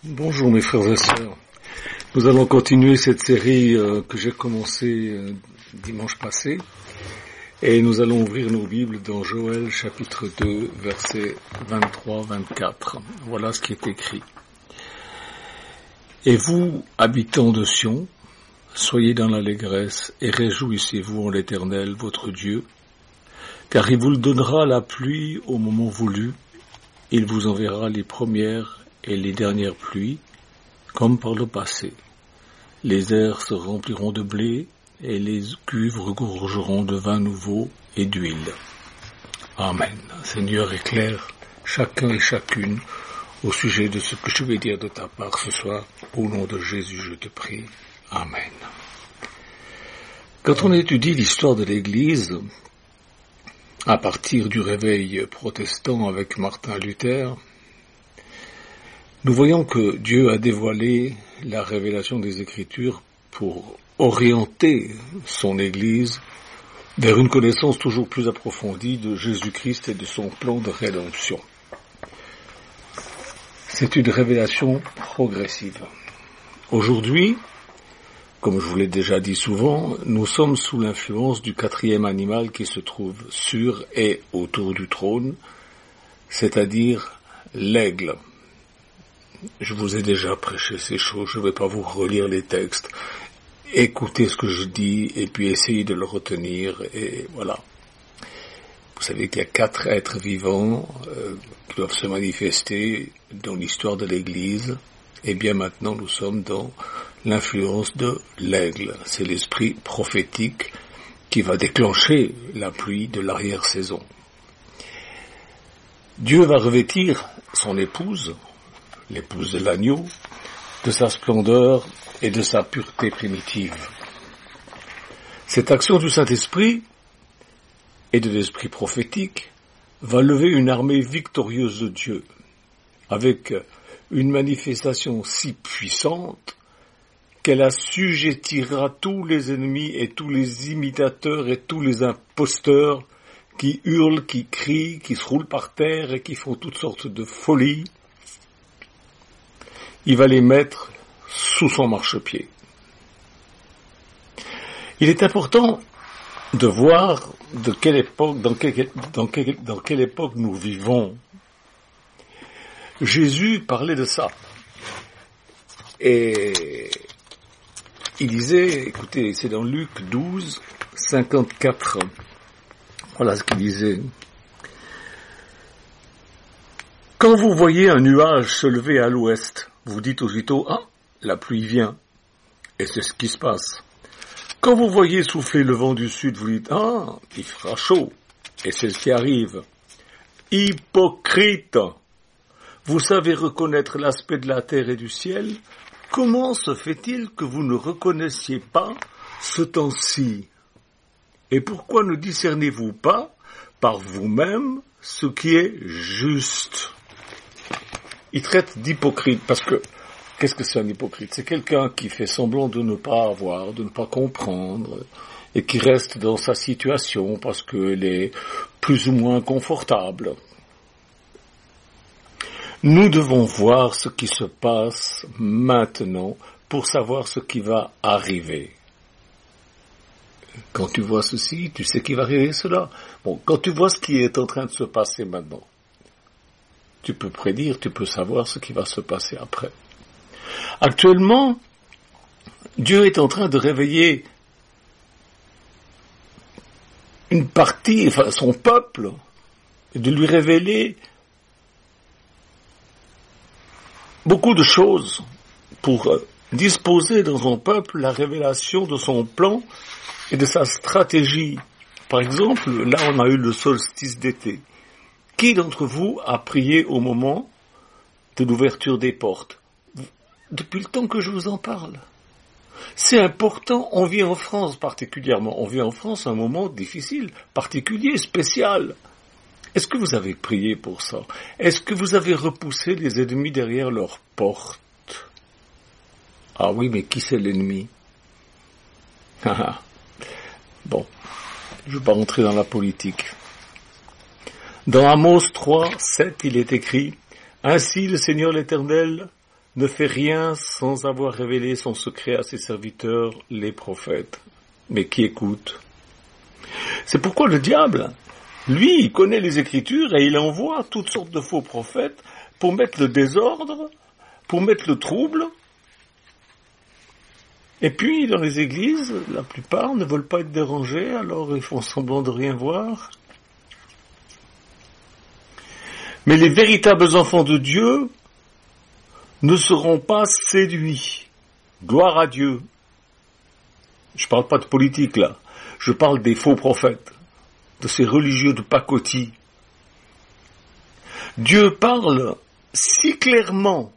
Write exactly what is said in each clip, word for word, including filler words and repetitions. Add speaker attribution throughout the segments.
Speaker 1: Bonjour mes frères et sœurs. Nous allons continuer cette série euh, que j'ai commencée euh, dimanche passé et nous allons ouvrir nos Bibles dans Joël chapitre deux versets vingt-trois à vingt-quatre. Voilà ce qui est écrit. Et vous, habitants de Sion, soyez dans l'allégresse et réjouissez-vous en l'Éternel votre Dieu, car il vous donnera la pluie au moment voulu, il vous enverra les premières et les dernières pluies, comme par le passé. Les airs se rempliront de blé, et les cuves regorgeront de vin nouveau et d'huile. Amen. Seigneur, éclaire chacun et chacune au sujet de ce que je vais dire de ta part ce soir. Au nom de Jésus, je te prie. Amen. Quand on étudie l'histoire de l'Église, à partir du réveil protestant avec Martin Luther, nous voyons que Dieu a dévoilé la révélation des Écritures pour orienter son Église vers une connaissance toujours plus approfondie de Jésus-Christ et de son plan de rédemption. C'est une révélation progressive. Aujourd'hui, comme je vous l'ai déjà dit souvent, nous sommes sous l'influence du quatrième animal qui se trouve sur et autour du trône, c'est-à-dire l'aigle. Je vous ai déjà prêché ces choses, je ne vais pas vous relire les textes. Écoutez ce que je dis et puis essayez de le retenir et voilà. Vous savez qu'il y a quatre êtres vivants euh, qui doivent se manifester dans l'histoire de l'Église. Et bien maintenant nous sommes dans l'influence de l'aigle. C'est l'esprit prophétique qui va déclencher la pluie de l'arrière-saison. Dieu va revêtir son épouse, l'épouse de l'agneau, de sa splendeur et de sa pureté primitive. Cette action du Saint-Esprit et de l'esprit prophétique va lever une armée victorieuse de Dieu, avec une manifestation si puissante qu'elle assujettira tous les ennemis et tous les imitateurs et tous les imposteurs qui hurlent, qui crient, qui se roulent par terre et qui font toutes sortes de folies. Il va les mettre sous son marchepied. Il est important de voir de quelle époque, dans quelle, dans quelle, dans quelle époque nous vivons. Jésus parlait de ça. Et il disait, écoutez, c'est dans Luc douze, cinquante-quatre. Voilà ce qu'il disait. Quand vous voyez un nuage se lever à l'ouest, vous dites aussitôt, ah, la pluie vient. Et c'est ce qui se passe. Quand vous voyez souffler le vent du sud, vous dites, ah, il fera chaud. Et c'est ce qui arrive. Hypocrite! Vous savez reconnaître l'aspect de la terre et du ciel. Comment se fait-il que vous ne reconnaissiez pas ce temps-ci? Et pourquoi ne discernez-vous pas par vous-même ce qui est juste? Il traite d'hypocrite parce que, qu'est-ce que c'est un hypocrite? C'est quelqu'un qui fait semblant de ne pas avoir, de ne pas comprendre, et qui reste dans sa situation parce qu'elle est plus ou moins confortable. Nous devons voir ce qui se passe maintenant pour savoir ce qui va arriver. Quand tu vois ceci, tu sais qu'il va arriver cela. Bon, quand tu vois ce qui est en train de se passer maintenant, tu peux prédire, tu peux savoir ce qui va se passer après. Actuellement, Dieu est en train de réveiller une partie, enfin son peuple, et de lui révéler beaucoup de choses pour disposer dans son peuple la révélation de son plan et de sa stratégie. Par exemple, là on a eu le solstice d'été. Qui d'entre vous a prié au moment de l'ouverture des portes? Depuis le temps que je vous en parle. C'est important, on vit en France particulièrement. On vit en France un moment difficile, particulier, spécial. Est-ce que vous avez prié pour ça? Est-ce que vous avez repoussé les ennemis derrière leurs portes? Ah oui, mais qui c'est l'ennemi? Bon, je ne vais pas rentrer dans la politique. Dans Amos trois, sept, il est écrit « Ainsi le Seigneur l'Éternel ne fait rien sans avoir révélé son secret à ses serviteurs, les prophètes. Mais qui écoute? C'est pourquoi le diable, lui, il connaît les Écritures et il envoie toutes sortes de faux prophètes pour mettre le désordre, pour mettre le trouble. Et puis, dans les églises, la plupart ne veulent pas être dérangés, alors ils font semblant de rien voir. Mais les véritables enfants de Dieu ne seront pas séduits. Gloire à Dieu. Je parle pas de politique là. Je parle des faux prophètes, de ces religieux de pacotille. Dieu parle si clairement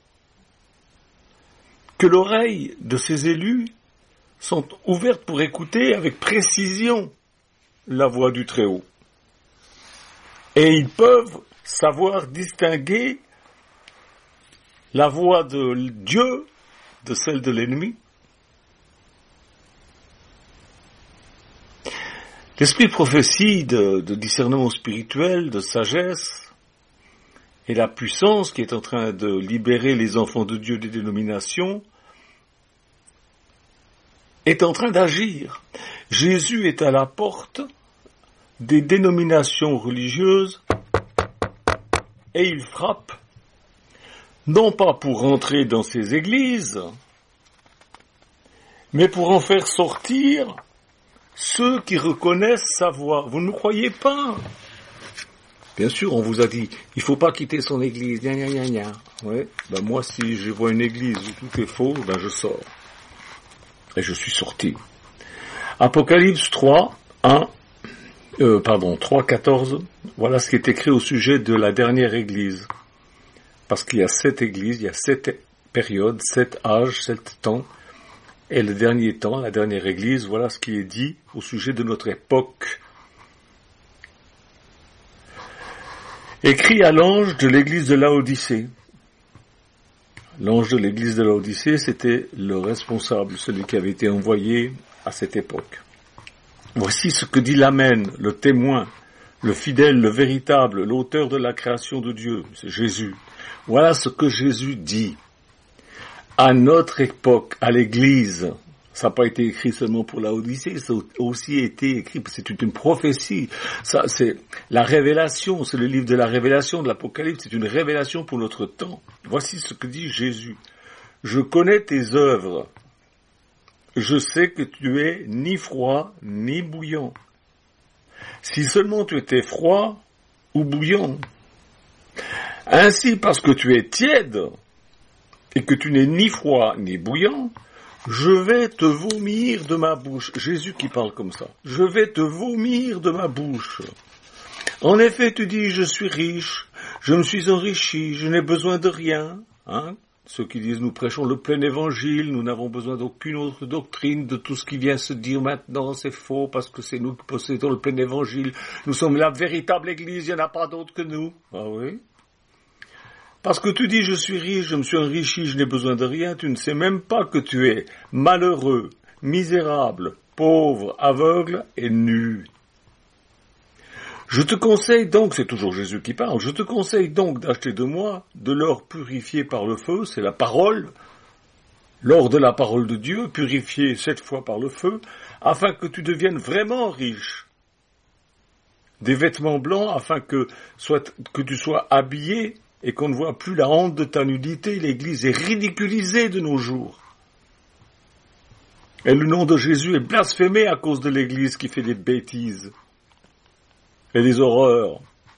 Speaker 1: que l'oreille de ses élus sont ouvertes pour écouter avec précision la voix du Très-Haut. Et ils peuvent savoir distinguer la voix de Dieu de celle de l'ennemi. L'esprit de prophétie, de, de discernement spirituel, de sagesse, et la puissance qui est en train de libérer les enfants de Dieu des dénominations, est en train d'agir. Jésus est à la porte des dénominations religieuses et il frappe, non pas pour rentrer dans ces églises, mais pour en faire sortir ceux qui reconnaissent sa voix. Vous ne croyez pas? Bien sûr, on vous a dit, il ne faut pas quitter son église, gna gna gna gna. Ouais, ben moi, si je vois une église où tout est faux, ben je sors. Et je suis sorti. Apocalypse trois, un, euh, pardon, trois, quatorze, voilà ce qui est écrit au sujet de la dernière église. Parce qu'il y a sept églises, il y a sept périodes, sept âges, sept temps. Et le dernier temps, la dernière église, voilà ce qui est dit au sujet de notre époque. Écrit à l'ange de l'église de Laodicée. L'ange de l'église de Laodicée, c'était le responsable, celui qui avait été envoyé à cette époque. Voici ce que dit l'Amen, le témoin, le fidèle, le véritable, l'auteur de la création de Dieu, c'est Jésus. Voilà ce que Jésus dit. À notre époque, à l'église, ça n'a pas été écrit seulement pour Laodicée, ça a aussi été écrit, c'est une prophétie. Ça, c'est la révélation, c'est le livre de la révélation de l'Apocalypse, c'est une révélation pour notre temps. Voici ce que dit Jésus. Je connais tes œuvres. Je sais que tu es ni froid, ni bouillant. Si seulement tu étais froid ou bouillant. Ainsi, parce que tu es tiède, et que tu n'es ni froid ni bouillant, je vais te vomir de ma bouche. Jésus qui parle comme ça. Je vais te vomir de ma bouche. En effet, tu dis, je suis riche, je me suis enrichi, je n'ai besoin de rien. Hein? Ceux qui disent, nous prêchons le plein évangile, nous n'avons besoin d'aucune autre doctrine, de tout ce qui vient se dire maintenant, c'est faux, parce que c'est nous qui possédons le plein évangile. Nous sommes la véritable église, il n'y en a pas d'autre que nous. Ah oui? Parce que tu dis, je suis riche, je me suis enrichi, je n'ai besoin de rien, tu ne sais même pas que tu es malheureux, misérable, pauvre, aveugle et nu. Je te conseille donc, c'est toujours Jésus qui parle, je te conseille donc d'acheter de moi de l'or purifié par le feu, c'est la parole, l'or de la parole de Dieu, purifié sept fois par le feu, afin que tu deviennes vraiment riche. Des vêtements blancs, afin que, soit, que tu sois habillé, et qu'on ne voit plus la honte de ta nudité, l'Église est ridiculisée de nos jours. Et le nom de Jésus est blasphémé à cause de l'Église qui fait des bêtises et des horreurs.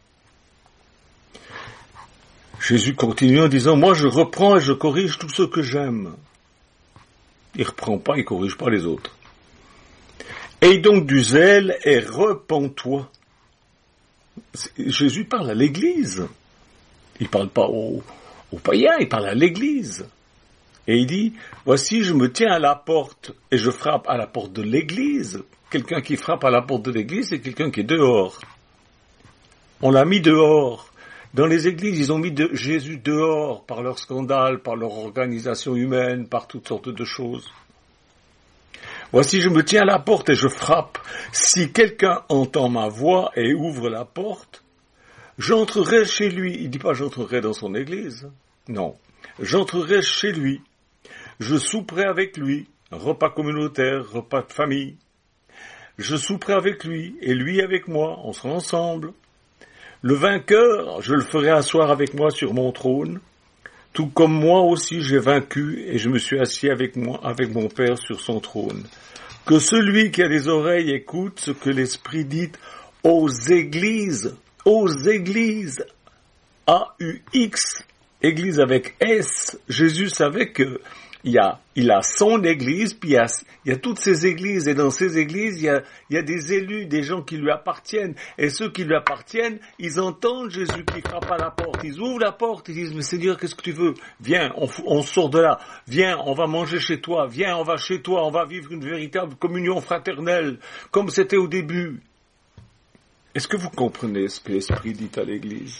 Speaker 1: Jésus continue en disant, moi je reprends et je corrige tous ceux que j'aime. Il ne reprend pas, il ne corrige pas les autres. Aie donc du zèle et repens-toi. Jésus parle à l'Église. Il ne parle pas aux, aux païens, il parle à l'Église. Et il dit, voici, je me tiens à la porte et je frappe à la porte de l'Église. Quelqu'un qui frappe à la porte de l'Église, c'est quelqu'un qui est dehors. On l'a mis dehors. Dans les églises, ils ont mis de Jésus dehors par leur scandale, par leur organisation humaine, par toutes sortes de choses. Voici, je me tiens à la porte et je frappe. Si quelqu'un entend ma voix et ouvre la porte, j'entrerai chez lui. Il ne dit pas j'entrerai dans son église. Non. J'entrerai chez lui. Je souperai avec lui. Un repas communautaire, repas de famille. Je souperai avec lui et lui avec moi. On sera ensemble. Le vainqueur, je le ferai asseoir avec moi sur mon trône. Tout comme moi aussi j'ai vaincu et je me suis assis avec moi, avec mon Père sur son trône. Que celui qui a des oreilles écoute ce que l'Esprit dit aux églises, aux églises, A U X, église avec S. Jésus savait que il y a, il a son église, puis il y a, il y a toutes ces églises, et dans ces églises, il y a, il y a des élus, des gens qui lui appartiennent, et ceux qui lui appartiennent, ils entendent Jésus qui frappe à la porte, ils ouvrent la porte, ils disent, mais Seigneur, qu'est-ce que tu veux? Viens, on, on sort de là, viens, on va manger chez toi, viens, on va chez toi, on va vivre une véritable communion fraternelle, comme c'était au début. Est-ce que vous comprenez ce que l'Esprit dit à l'Église?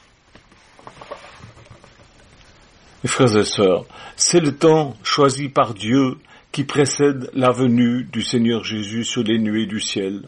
Speaker 1: Mes frères et sœurs, c'est le temps choisi par Dieu qui précède la venue du Seigneur Jésus sur les nuées du ciel.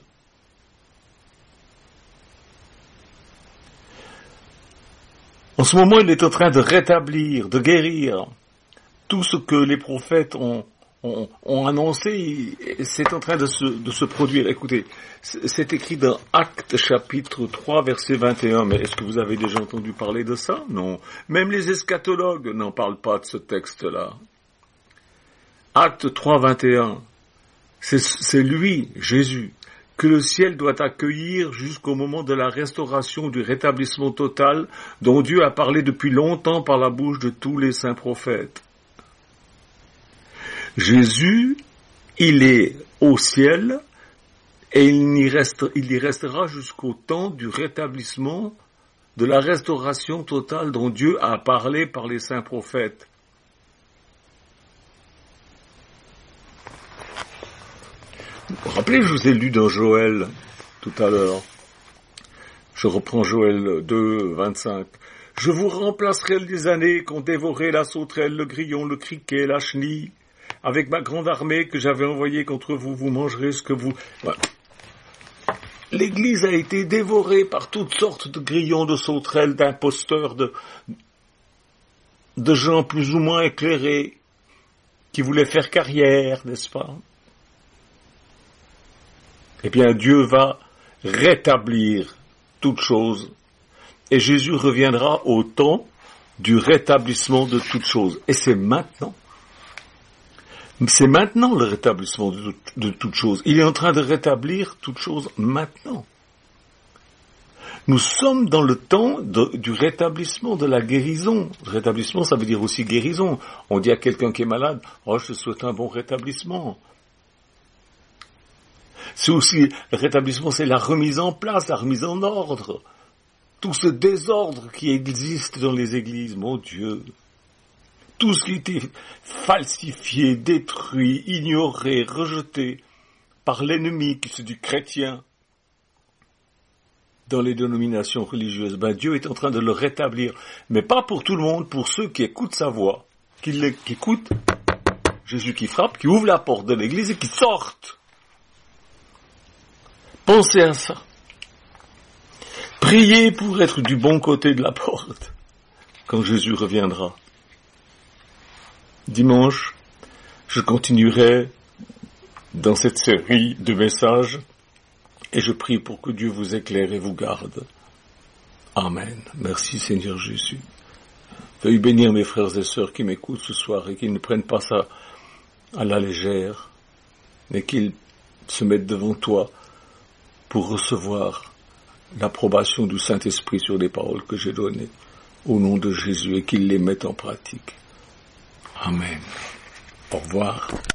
Speaker 1: En ce moment, il est en train de rétablir, de guérir tout ce que les prophètes ont, ont, ont annoncé. C'est en train de se, de se produire. Écoutez, c'est écrit dans Actes chapitre trois, verset vingt et un. Mais est-ce que vous avez déjà entendu parler de ça? Non. Même les eschatologues n'en parlent pas de ce texte-là. Acte trois, vingt et un. C'est, c'est lui, Jésus, que le ciel doit accueillir jusqu'au moment de la restauration du rétablissement total dont Dieu a parlé depuis longtemps par la bouche de tous les saints prophètes. Jésus, il est au ciel et il y, reste, il y restera jusqu'au temps du rétablissement, de la restauration totale dont Dieu a parlé par les saints prophètes. Vous vous rappelez, je vous ai lu dans Joël tout à l'heure. Je reprends Joël deux, vingt-cinq. Je vous remplacerai les années qu'ont dévoré la sauterelle, le grillon, le criquet, la chenille. Avec ma grande armée que j'avais envoyée contre vous, vous mangerez ce que vous... Voilà. L'Église a été dévorée par toutes sortes de grillons, de sauterelles, d'imposteurs, de, de gens plus ou moins éclairés, qui voulaient faire carrière, n'est-ce pas? Eh bien, Dieu va rétablir toutes choses, et Jésus reviendra au temps du rétablissement de toutes choses. Et c'est maintenant. C'est maintenant le rétablissement de, de toutes choses. Il est en train de rétablir toutes choses maintenant. Nous sommes dans le temps de, du rétablissement, de la guérison. Rétablissement, ça veut dire aussi guérison. On dit à quelqu'un qui est malade, « Oh, je te souhaite un bon rétablissement ». C'est aussi, le rétablissement, c'est la remise en place, la remise en ordre. Tout ce désordre qui existe dans les églises, mon Dieu. Tout ce qui était falsifié, détruit, ignoré, rejeté par l'ennemi qui se dit chrétien dans les dénominations religieuses, ben Dieu est en train de le rétablir. Mais pas pour tout le monde, pour ceux qui écoutent sa voix, qui, qui écoutent Jésus qui frappe, qui ouvre la porte de l'église et qui sortent. Pensez à ça. Priez pour être du bon côté de la porte quand Jésus reviendra. Dimanche, je continuerai dans cette série de messages et je prie pour que Dieu vous éclaire et vous garde. Amen. Merci Seigneur Jésus. Veuillez bénir mes frères et sœurs qui m'écoutent ce soir et qui ne prennent pas ça à la légère, mais qu'ils se mettent devant toi pour recevoir l'approbation du Saint-Esprit sur les paroles que j'ai données au nom de Jésus et qu'ils les mettent en pratique. Amen. Au revoir.